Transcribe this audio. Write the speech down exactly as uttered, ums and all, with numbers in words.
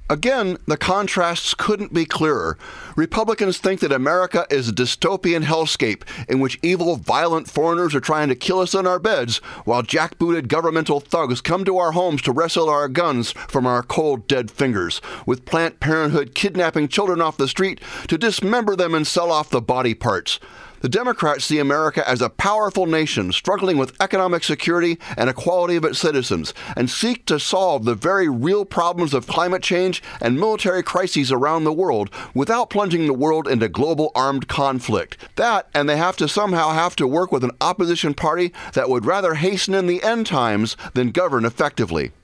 Again, the contrasts couldn't be clearer. Republicans think that America is a dystopian hellscape in which evil, violent foreigners are trying to kill us in our beds, while jackbooted governmental thugs come to our homes to wrestle our guns from our cold, dead fingers, with Planned Parenthood kidnapping children off the street to dismember them and sell off the body parts. The Democrats see America as a powerful nation struggling with economic security and equality of its citizens, and seek to solve the very real problems of climate change and military crises around the world without plunging the world into global armed conflict. That, and they have to somehow have to work with an opposition party that would rather hasten in the end times than govern effectively.